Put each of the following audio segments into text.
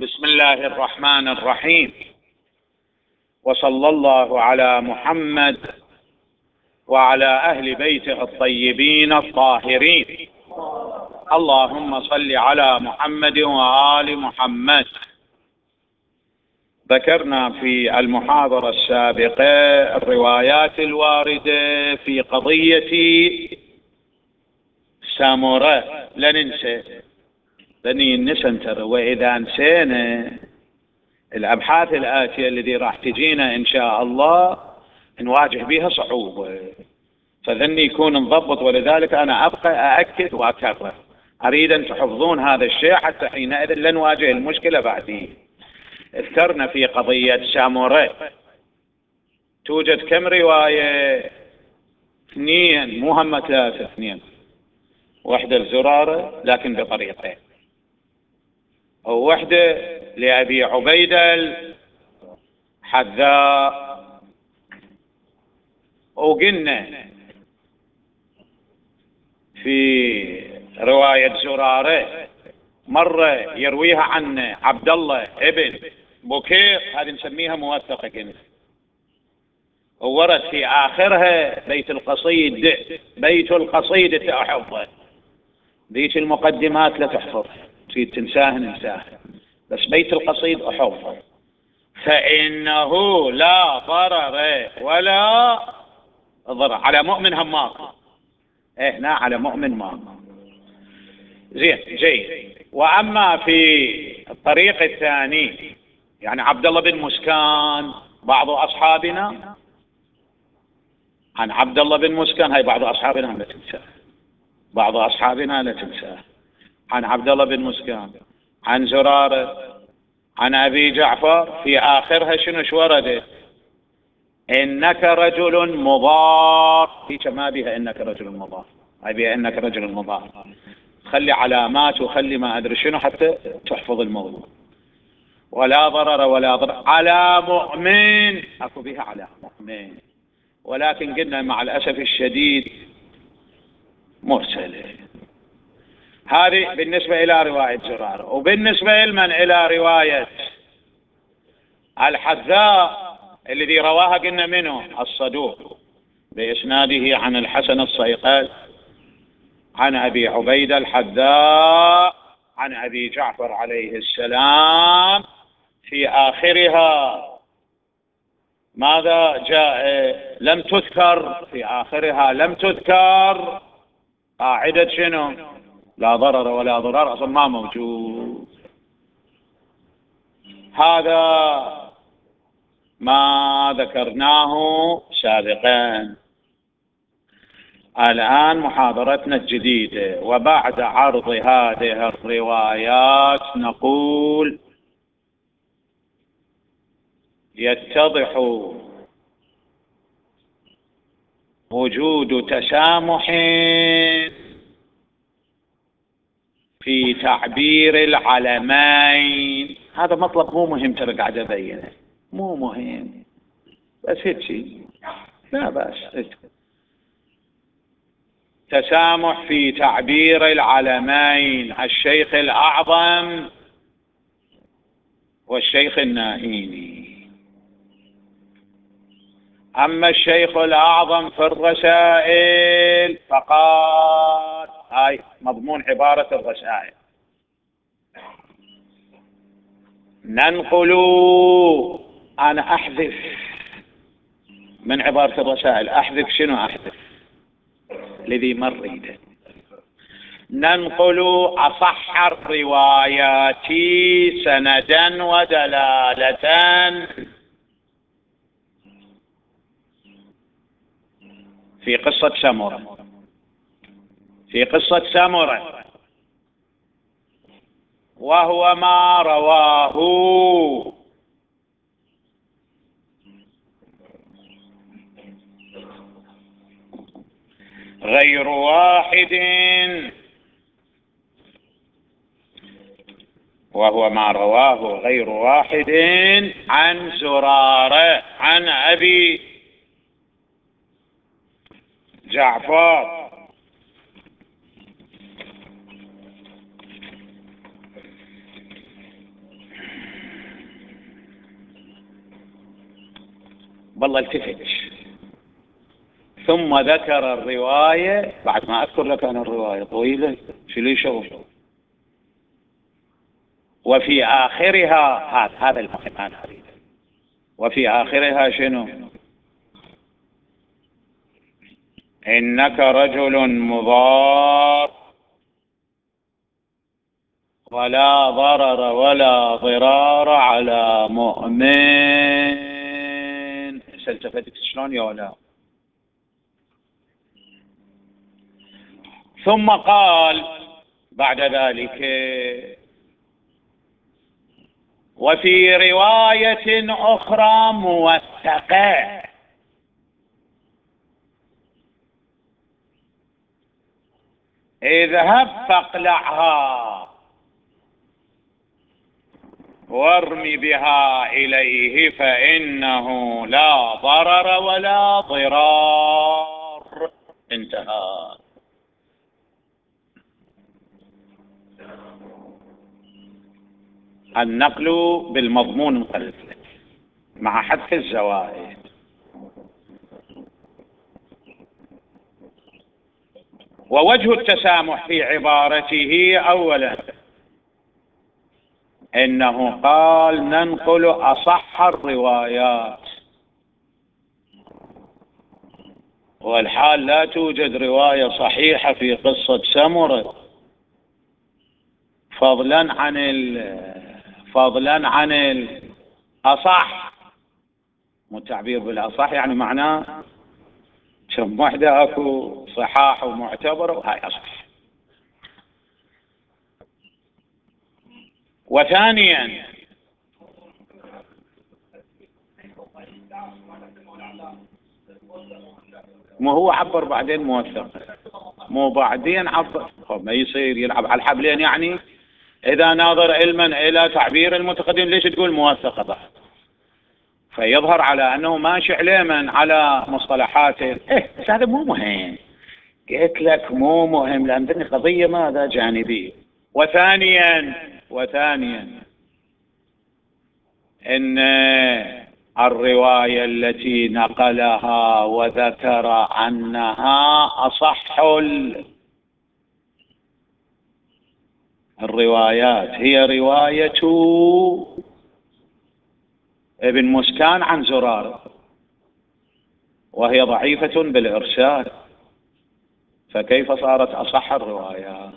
بسم الله الرحمن الرحيم، وصلى الله على محمد وعلى أهل بيته الطيبين الطاهرين. اللهم صل على محمد وآل محمد. ذكرنا في المحاضرة السابقة الروايات الواردة في قضية سامورة. لا ننسى، لن ننسى، وإذا نسينا الأبحاث الآتية التي راح تجينا إن شاء الله نواجه بها صعوبة، فذني يكون نضبط. ولذلك أنا أبقى أأكد وأكرر، أريد أن تحفظون هذا الشيء حتى حينئذ لا نواجه المشكلة بعدين. اذكرنا في قضية سامورة توجد كم رواية؟ 2، مو هم 3، 2. واحدة الزرارة لكن بطريقين، أو واحدة لأبي عبيدة الحذاء. وقلنا في رواية زرارة مرة يرويها عن عبد الله ابن بكير، هذه نسميها موثقة كنت، وورد في آخرها بيت القصيد. بيت القصيد تحفظه، ذيك المقدمات لا تحفظ، تريد تنساها ننساها، بس بيت القصيد أحفظه. فإنه لا ضرر ولا ضرر على مؤمن هماق. هنا على مؤمن ماق. زين، جيد. وأما في الطريق الثاني، يعني عبد الله بن مسكان بعض أصحابنا، عن عبد الله بن مسكان، هاي بعض أصحابنا لا تنساه، بعض أصحابنا لا تنساه. عن عبد الله بن مسكان، عن زرارة، عن أبي جعفر، في آخرها شنو ورد؟ إنك رجل مضار. هيك ما بها إنك رجل مضار، هاي بها إنك رجل مضار. خلي علامات وخلي ما أدري شنو حتى تحفظ الموضوع. ولا ضرر ولا ضرر على مؤمن، أكو بها على مؤمن، ولكن قلنا مع الأسف الشديد مرسلة. هذه بالنسبة إلى رواية زرارة. وبالنسبة لمن إلى رواية الحذاء الذي رواها قلنا منه الصدوق بإسناده عن الحسن الصيقل عن أبي عبيدة الحذاء عن أبي جعفر عليه السلام. في آخرها ماذا جاء؟ لم تذكر في آخرها، لم تذكر قاعدة شنو؟ لا ضرر ولا ضرار، أصلا ما موجود. هذا ما ذكرناه سابقا. الآن محاضرتنا الجديدة، وبعد عرض هذه الروايات نقول يتضح وجود تسامح في تعبير العلمين. هذا مطلب مو مهم، ترى قاعد أبينه، مو مهم، بس هيك لا بأس. تسامح في تعبير العلمين، الشيخ الأعظم والشيخ النائيني. أما الشيخ الأعظم في الرسائل فقال، هاي مضمون عبارة الرسائل، ننقل، أنا أحذف من عبارة الرسائل، أحذف شنو؟ أحذف الذي مريته. ننقل أصح الروايات سندا ودلالة في قصة سامورة. في قصة سامورة، وهو ما رواه غير واحد، وهو ما رواه غير واحد عن زرارة عن أبي جعفر بالله التفت، ثم ذكر الرواية بعد ما أذكر لك أنا الرواية طويلة شو لي شغل. وفي آخرها هذا المهم أنا أريد، وفي آخرها شنو؟ إنك رجل مضار ولا ضرر ولا ضرار على مؤمن. التفتت شلون يا ولا؟ ثم قال بعد ذلك وفي رواية أخرى موثقة اذهب فاقلعها وارم بها إليه فإنه لا ضرر ولا ضرار. انتهى. النقل بالمضمون مخلف مع حذف الزوائد. ووجه التسامح في عبارته أولا إنه قال ننقل أصح الروايات، والحال لا توجد رواية صحيحة في قصة سمرة فضلا عن الأصح. والتعبير بالأصح يعني معناه كم وحدة أكو صحاح ومعتبر وهاي أصح. وثانيا ما هو عبر بعدين موثق، مو بعدين عبر ما يصير يلعب على الحبلين. يعني إذا ناظر علما إلى تعبير المتقدم ليش تقول موثقة بعد؟ فيظهر على أنه ماشي علما على مصطلحاته. بس هذا مو مهم، قلت لك مو مهم لأن ذني قضية ماذا جانبية. وثانيا إن الرواية التي نقلها وذكر أنها أصح الروايات هي رواية ابن مسكان عن زرارة، وهي ضعيفة بالإرسال، فكيف صارت أصح الروايات؟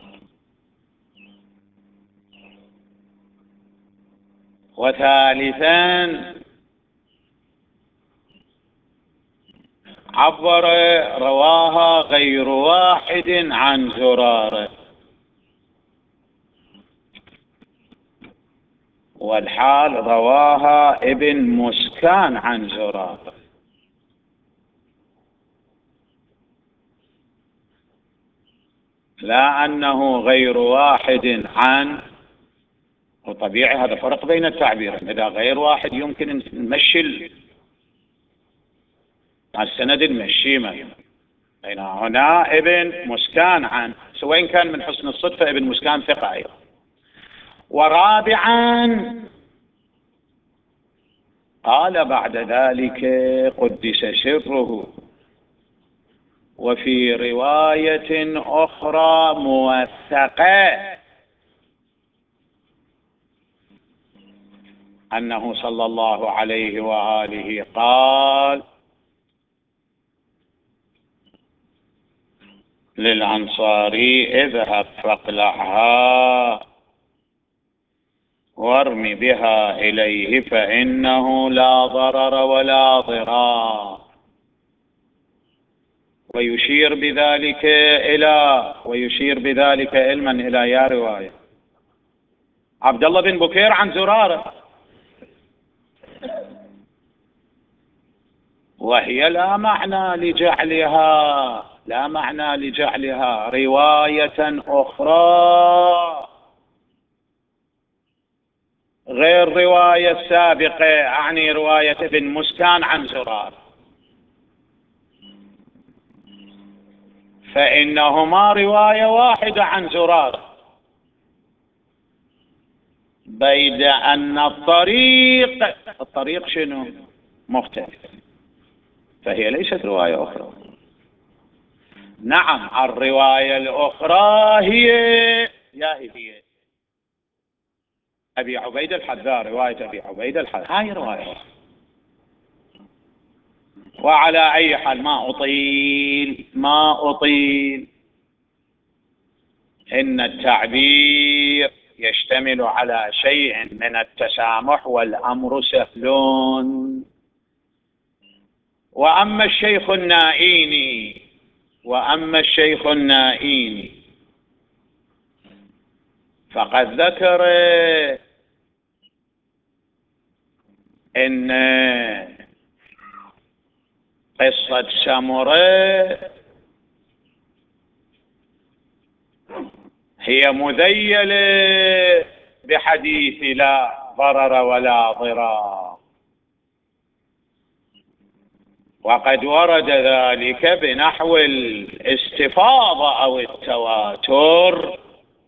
وثالثا عبر رواها غير واحد عن زرارة، والحال رواها ابن مسكان عن زرارة. لا أنه غير واحد عن، وطبيعي هذا فرق بين التعبيرين. إذا غير واحد يمكن نمشي السند نمشي مثلا، هنا ابن مسكان عن، سواء كان من حسن الصدفة ابن مسكان ثقة أيضا. ورابعا قال بعد ذلك قدس سره وفي رواية أخرى موثقة أنه صلى الله عليه وآله قال للأنصاري اذهب فاقلعها وارم بها إليه فإنه لا ضرر ولا ضرار. ويشير بذلك علما إلى يا رواية عبد الله بن بكير عن زرارة، وهي لا معنى لجعلها رواية أخرى غير رواية السابقة، أعني رواية ابن مسكان عن زرارة، فإنهما رواية واحدة عن زرارة، بيد أن الطريق شنو؟ مختلف. فهي ليست رواية أخرى. نعم، الرواية الأخرى هي أبي عبيد الحذاء، رواية أبي عبيد الحذاء، هاي رواية أخرى. وعلى أي حال ما أطيل إن التعبير يشتمل على شيء من التسامح والأمر سهل. وأما الشيخ النائيني فقد ذكر إن قصة سمرة هي مذيلة بحديث لا ضرر ولا ضرار، وقد ورد ذلك بنحو الاستفاضة أو التواتر.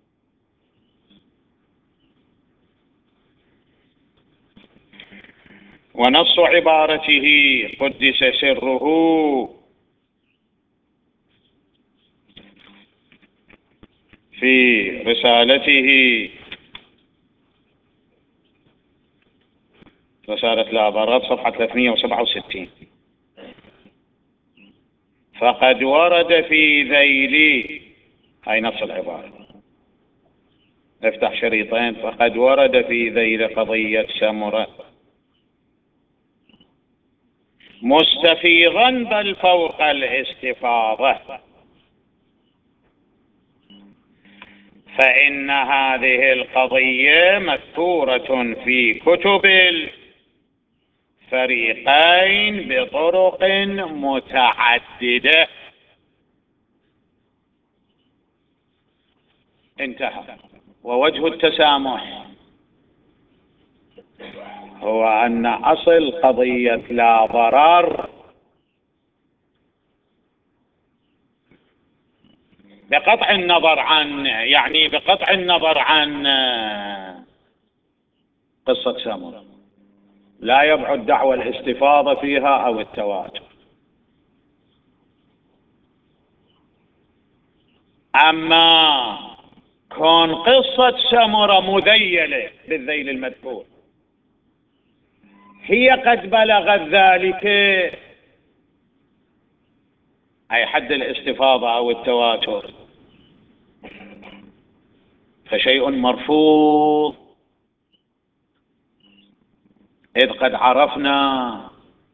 ونص عبارته قدس سره في رسالة لا ضرر صفحة 367: فقد ورد في ذيل، هاي نفس العبارة، افتح شريطين، فقد ورد في ذيل قضية سمرة مستفيضا بل فوق الاستفاضة، فإن هذه القضية مذكورة في كتب الفريقين بطرق متعددة. انتهى. ووجه التسامح هو أن أصل قضية لا ضرر بقطع النظر عن قصة سمرة لا يبعد دعوى الاستفاضة فيها أو التواتر. أما كون قصة سمرة مذيلة بالذيل المذكور هي قد بلغت ذلك أي حد الاستفاضة أو التواتر، فشيء مرفوض، إذ قد عرفنا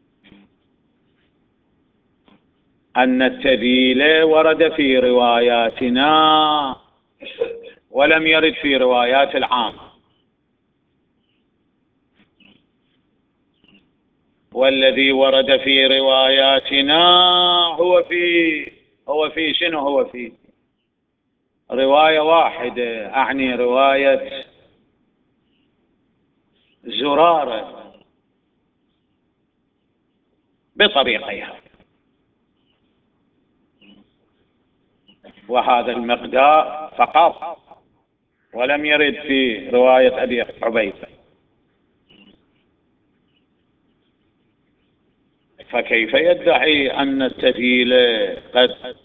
أن التذيل ورد في رواياتنا ولم يرد في روايات العام، والذي ورد في رواياتنا هو في رواية واحدة، أعني رواية زرارة بطريقها، وهذا المقدار فقط، ولم يرد في رواية أبي عبيد. فكيف يدعي أن التذيل قد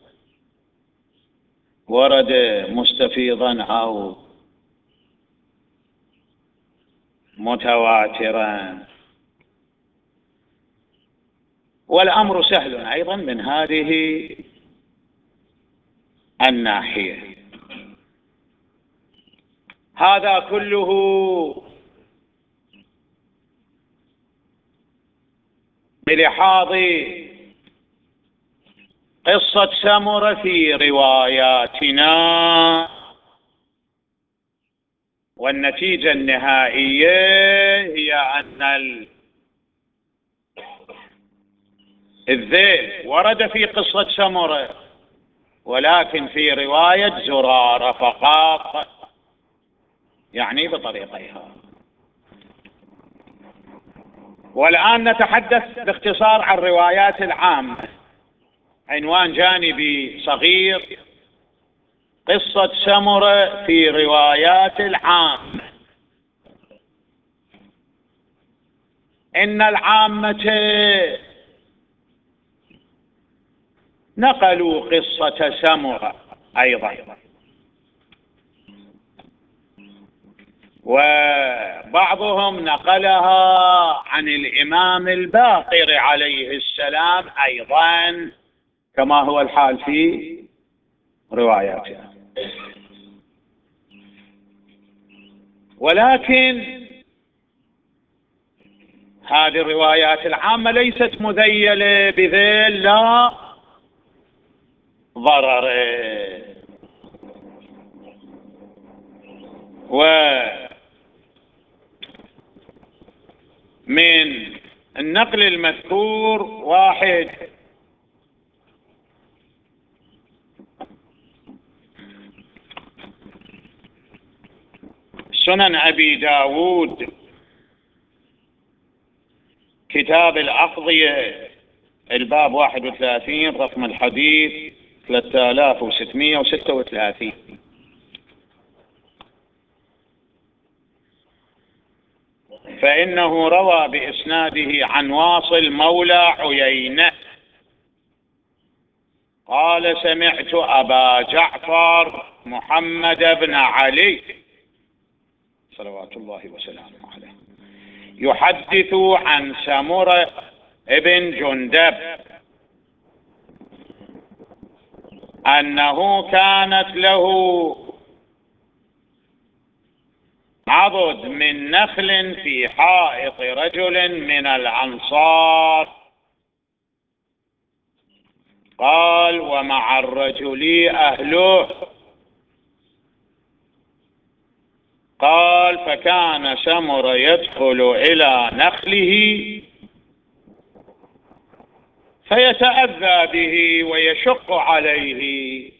ورد مستفيضا أو متواترا؟ والأمر سهل أيضا من هذه الناحية. هذا كله بلحاظ قصة سمرة في رواياتنا، والنتيجة النهائية هي أن الذيل ورد في قصة سمرة ولكن في رواية زرارة فقط، يعني بطريقها. والآن نتحدث باختصار عن الروايات العامة. عنوان جانبي صغير: قصة سمرة في روايات العامة. إن العامة نقلوا قصة سمرة أيضا، وبعضهم نقلها عن الإمام الباقر عليه السلام أيضا، كما هو الحال في رواياتها. ولكن هذه الروايات العامة ليست مذيلة بذيل لا ضرر. ومن النقل المذكور واحد سنن أبي داود كتاب الأقضية الباب 31 رقم الحديث 3636، فإنه روى بإسناده عن واصل مولى عيينة قال سمعت أبا جعفر محمد بن علي صلوات الله وسلامه عليه يحدث عن سمرة ابن جندب أنه كانت له عضد من نخل في حائط رجل من الأنصار، قال ومع الرجل أهله، قال فكان سمر يدخل إلى نخله فيتأذى به ويشق عليه،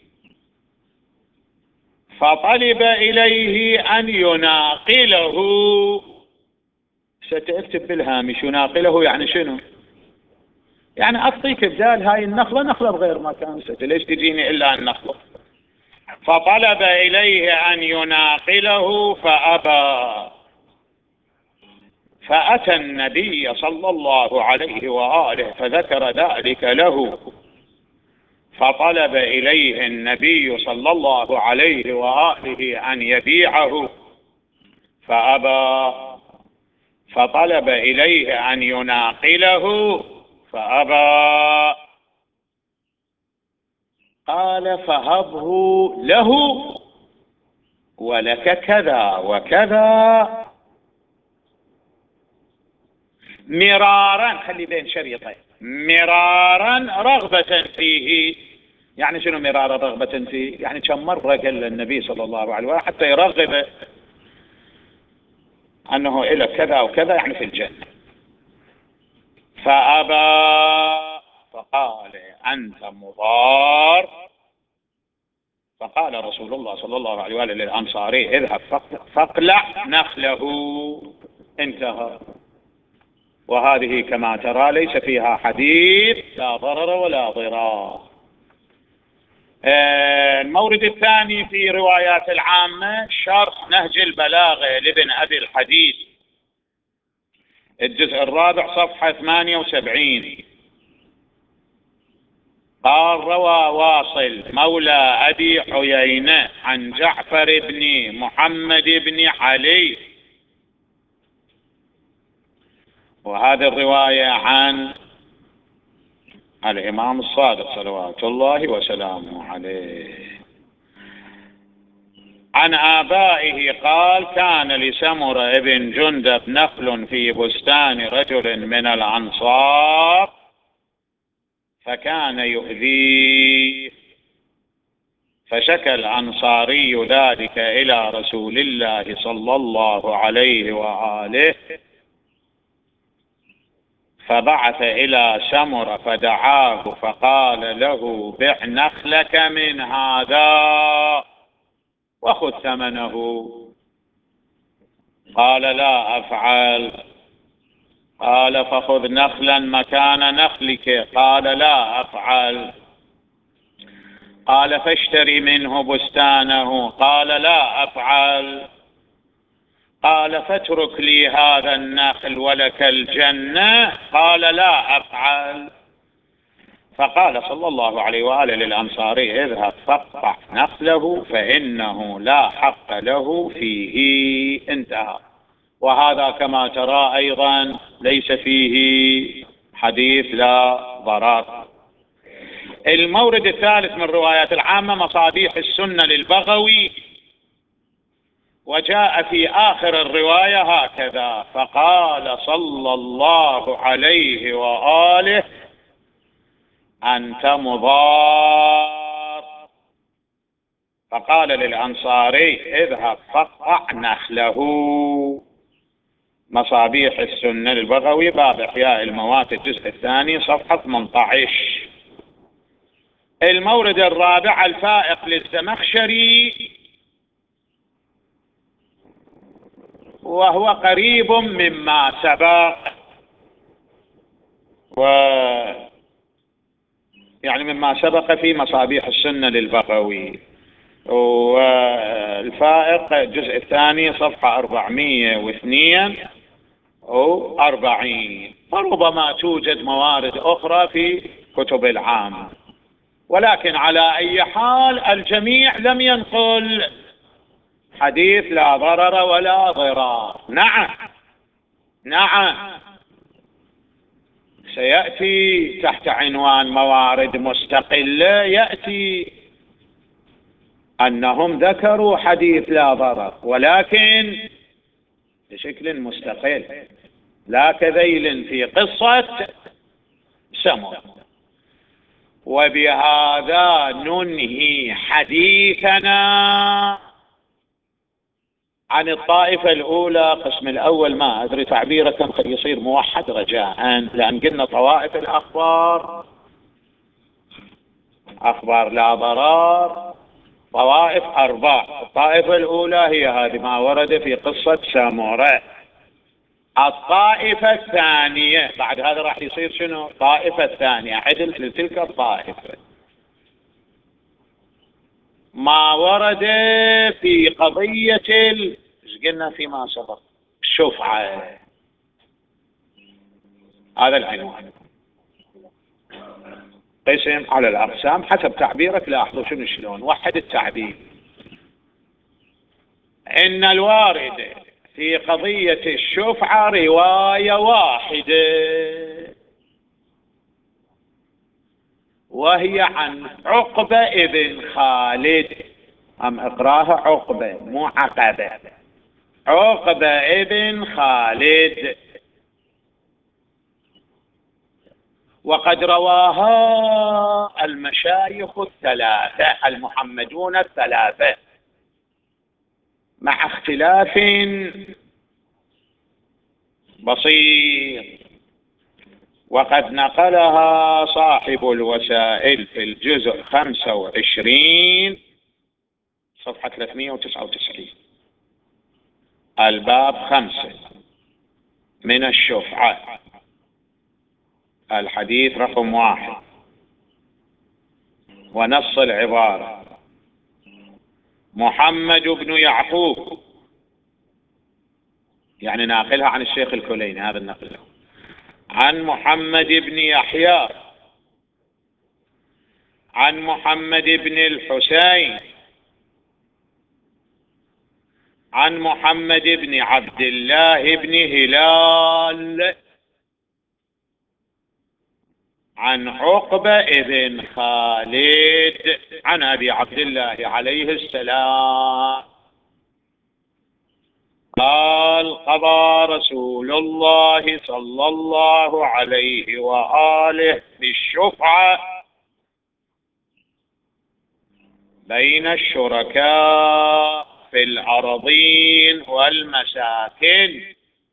فطلب إليه أن يناقله. ستكتب بالهامش يناقله يعني شنو؟ يعني أعطيك بدال هاي النخلة نخلة بغير مكان، ليش تجيني إلا النخلة؟ فطلب إليه أن يناقله فأبى، فأتى النبي صلى الله عليه وآله فذكر ذلك له، فطلب إليه النبي صلى الله عليه وآله أن يبيعه فأبى، فطلب إليه أن يناقله فأبى، قال فهبه له ولك كذا وكذا مرارا، خلي بين شريطين، مرارا رغبة فيه. يعني شنو مرارا رغبة فيه؟ يعني كم مرة قال النبي صلى الله عليه وسلم حتى يرغب أنه إلى كذا وكذا يعني في الجنة، فأبى، فقال أنت مضار. فقال رسول الله صلى الله عليه وآله للأنصاري اذهب فاقلع نخله، انتهى. وهذه كما ترى ليس فيها حديث لا ضرر ولا ضرار. المورد الثاني في روايات العامة شرح نهج البلاغة لابن أبي الحديث الجزء الرابع صفحة 78، قال روى واصل مولى أبي عيينة عن جعفر بن محمد بن علي، وهذه الرواية عن الإمام الصادق صلوات الله وسلامه عليه عن آبائه قال كان لسمر ابن جندب نخل في بستان رجل من الأنصار فكان يؤذيه، فشكى الأنصاري ذلك إلى رسول الله صلى الله عليه وآله، فبعث إلى سمر فدعاه فقال له بع نخلك من هذا وخذ ثمنه. قال لا أفعل. قال فخذ نخلا مكان نخلك. قال لا أفعل. قال فاشتري منه بستانه. قال لا أفعل. قال فاترك لي هذا النخل ولك الجنة. قال لا أفعل. فقال صلى الله عليه وآله للأنصاري: اذهب فاقطع نخله فإنه لا حق له فيه. انتهى. وهذا كما ترى أيضا ليس فيه حديث لا ضرر. المورد الثالث من روايات العامة مصابيح السنة للبغوي، وجاء في آخر الرواية هكذا: فقال صلى الله عليه وآله: أنت مضار. فقال للأنصاري: اذهب فاقطع نخله. مصابيح السنة للبغوي، باب إحياء الموات، الجزء الثاني، صفحة 18. المورد الرابع الفائق للزمخشري، وهو قريب مما سبق، يعني مما سبق في مصابيح السنة للبغوي. والفائق الجزء الثاني صفحة 442. فربما توجد موارد أخرى في كتب العامة، ولكن على أي حال الجميع لم ينقل حديث لا ضرر ولا ضرار. نعم سيأتي تحت عنوان موارد مستقلة، يأتي أنهم ذكروا حديث لا ضرر، ولكن بشكل مستقل، لا كذيل في قصة سمر. وبهذا ننهي حديثنا عن الطائفة الأولى. قسم الأول ما أدري تعبيره كم قد يصير موحد رجاء، لأن قلنا طوائف الأخبار، أخبار لا ضرار، طوائف 4. الطائفة الأولى هي هذه ما ورد في قصة سامورة. الطائفة الثانية بعد هذا راح يصير شنو؟ الطائفة الثانية عدل لتلك الطائفة ما ورد في قضية ايش قلنا فيما سبق؟ الشفعة. هذا العنوان. قسم على الأقسام حسب تعبيرك. لاحظوا شنو شلون وحد التعبير. إن الوارد في قضية الشفعة رواية واحدة، وهي عن عقبة ابن خالد. أم اقراها عقبة مو عقبة. عقبة ابن خالد. وقد رواها المشايخ الثلاثة المحمدون الثلاثة مع اختلاف بسيط. وقد نقلها صاحب الوسائل في الجزء 25 صفحة 399، الباب 5 من الشفعة، الحديث رقم 1، ونص العبارة: محمد بن يعقوب، يعني ناقلها عن الشيخ الكليني، هذا النقل، عن محمد بن يحيى، عن محمد بن الحسين، عن محمد بن عبد الله بن هلال، عن عقبة ابن خالد، عن أبي عبد الله عليه السلام قال: قضى رسول الله صلى الله عليه وآله بالشفعة بين الشركاء في الأراضين والمساكن.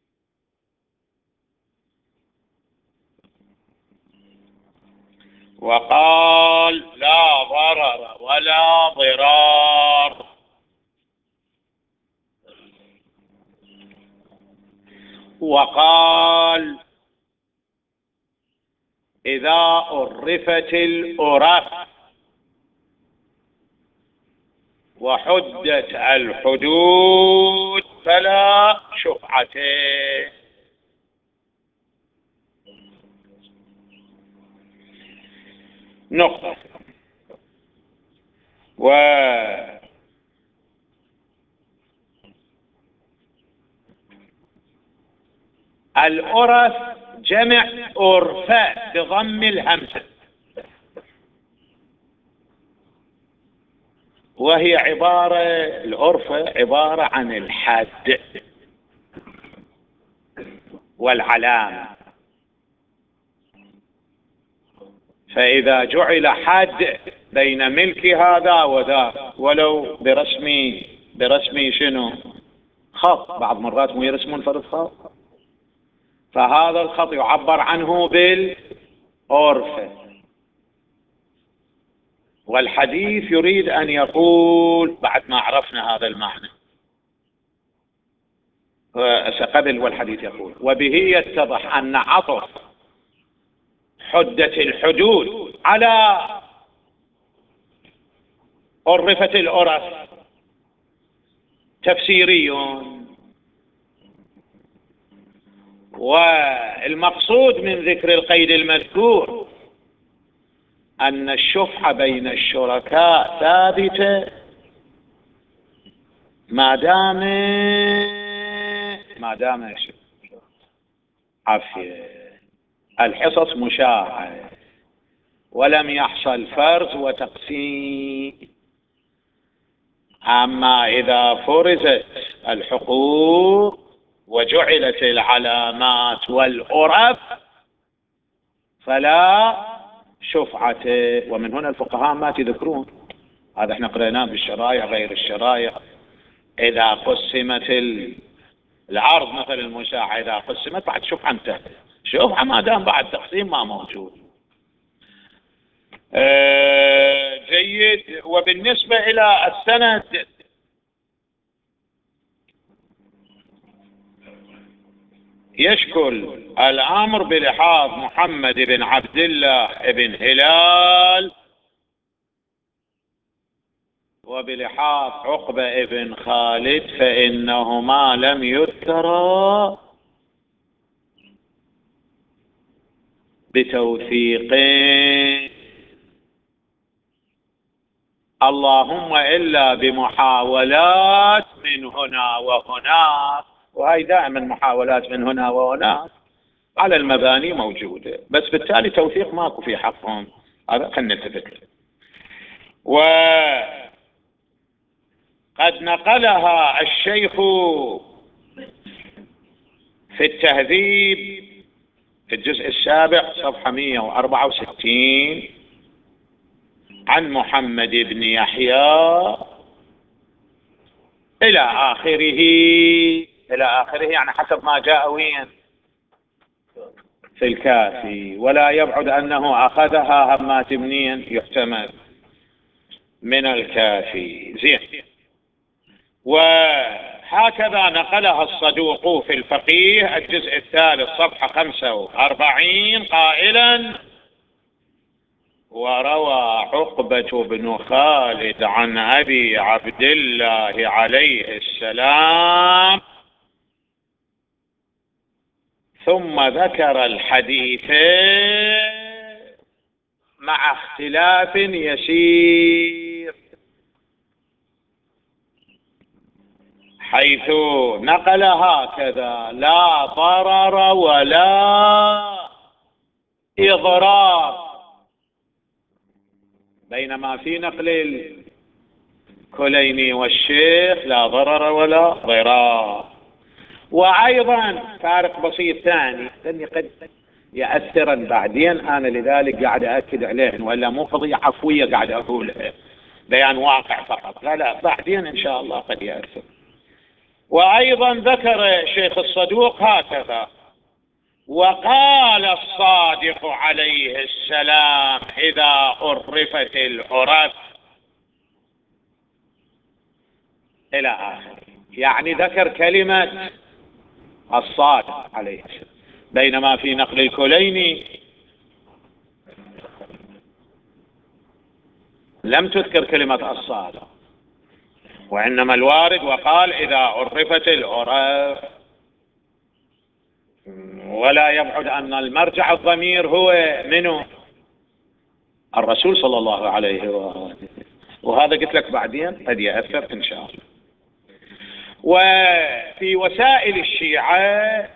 وقال: لا ضرر ولا ضرار. وقال: إذا عرفت الأرف وحدت الحدود فلا شفعة. نقطة. والأرث جمع أرفة بضم الهمزة، وهي الأرفة عبارة عن الحد والعلامة. فإذا جعل حد بين ملك هذا وذاك ولو برسم شنو؟ خط، بعض مرات مو يرسمون فرد خط، فهذا الخط يعبر عنه بالأرفة. والحديث يريد أن يقول بعد ما عرفنا هذا المعنى قبل، والحديث يقول وبه يتضح أن عطف حدة الحدود على عرفة الأرث تفسيري، والمقصود من ذكر القيد المذكور أن الشفعة بين الشركاء ثابتة ما دام عافية الحصص مشاعة ولم يحصل فرز وتقسيم. أما إذا فرزت الحقوق وجعلت العلامات والأرف فلا شفعة. ومن هنا الفقهاء ما تذكرون هذا، احنا قرأناه بالشرائع غير الشرائع. إذا قسمت العرض مثل المشاع، إذا قسمت بعد شفعة انتهت، شفعة ما دام بعد تقسيم ما موجود. جيد. وبالنسبة إلى السند يشكل الأمر بلحاظ محمد بن عبد الله بن هلال وبلحاظ عقبة بن خالد، فإنهما لم يذكرا بتوثيق، اللهم إلا بمحاولات من هنا وهناك، وهي دائما محاولات من هنا وهناك على المباني موجودة، بس بالتالي توثيق ماكو في حقهم. هذا خلينا نتفق. وقد نقلها الشيخ في التهذيب في الجزء السابع صفحة 164 عن محمد بن يحيى إلى آخره يعني حسب ما جاء وين في الكافي. ولا يبعد أنه أخذها همات منين، يحتمل من الكافي. زين. وهكذا نقلها الصدوق في الفقيه الجزء الثالث صفحة 45 قائلا وروى عقبة بن خالد عن أبي عبد الله عليه السلام ثم ذكر الحديث مع اختلاف يسير، حيث نقل هكذا لا ضرر ولا إضرار، بينما في نقل الكليني والشيخ لا ضرر ولا ضرار. وأيضا فارق بسيط ثاني لأني قد يأثرا بعدين، أنا لذلك قاعد أأكد عليه، ولا مو قضية عفوية قاعد أقولها بيان واقع فقط، لا بعدين إن شاء الله قد يأثر. وأيضا ذكر شيخ الصدوق هكذا وقال الصادق عليه السلام إذا عرفت العرف إلى آخره، يعني ذكر كلمة الصادق عليه السلام، بينما في نقل الكليني لم تذكر كلمة الصادق، وإنما الوارد وقال إذا عرفت العرف. ولا يبعد أن المرجع الضمير هو منه الرسول صلى الله عليه وآله. وهذا قلت لك بعدين قد يأثر إن شاء الله. وفي وسائل الشيعة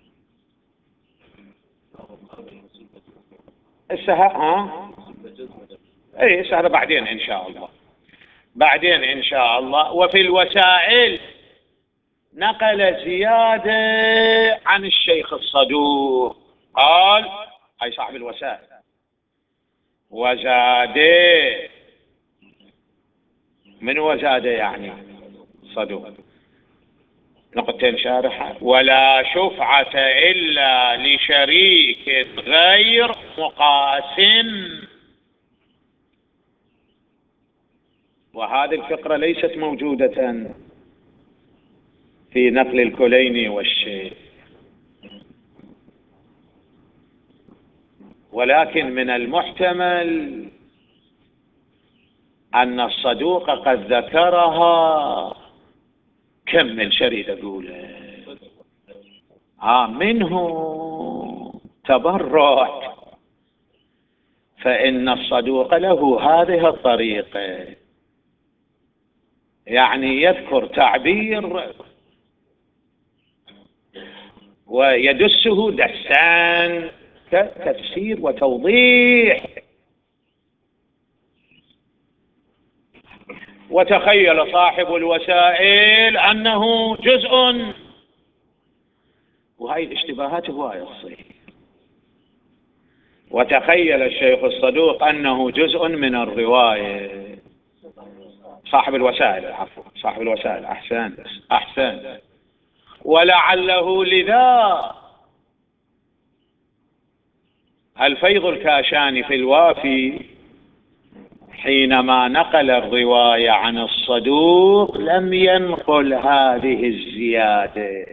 هذا بعدين إن شاء الله، بعدين إن شاء الله. وفي الوسائل نقل زيادة عن الشيخ الصدوق، قال أي صاحب الوسائل: وزاده. من وزاده يعني صدوق، نقطتين شارحة: ولا شفعة إلا لشريك غير مقاسم. وهذه الفقرة ليست موجودة في نقل الكليني والشيخ، ولكن من المحتمل أن الصدوق قد ذكرها. كمل شريد أقوله. منه تبرع، فإن الصدوق له هذه الطريقة، يعني يذكر تعبير ويدسه دسان كتفسير وتوضيح. وتخيل صاحب الوسائل أنه جزء، وهي الاشتباهات هواية تصير. وتخيل الشيخ الصدوق أنه جزء من الرواية. صاحب الوسائل، عفوا صاحب الوسائل، أحسن. ولعله لذا الفيض الكاشاني في الوافي حينما نقل الرواية عن الصدوق لم ينقل هذه الزيادة،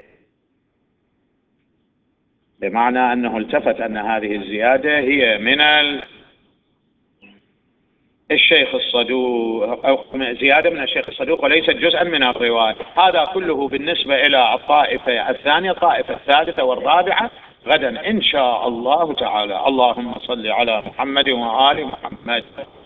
بمعنى أنه التفت أن هذه الزيادة هي من الشيخ الصدوق، أو زيادة من الشيخ الصدوق وليست جزءا من الرواية. هذا كله بالنسبة إلى الطائفة الثانية. الطائفة الثالثة والرابعة غدا إن شاء الله تعالى. اللهم صل على محمد وآل محمد.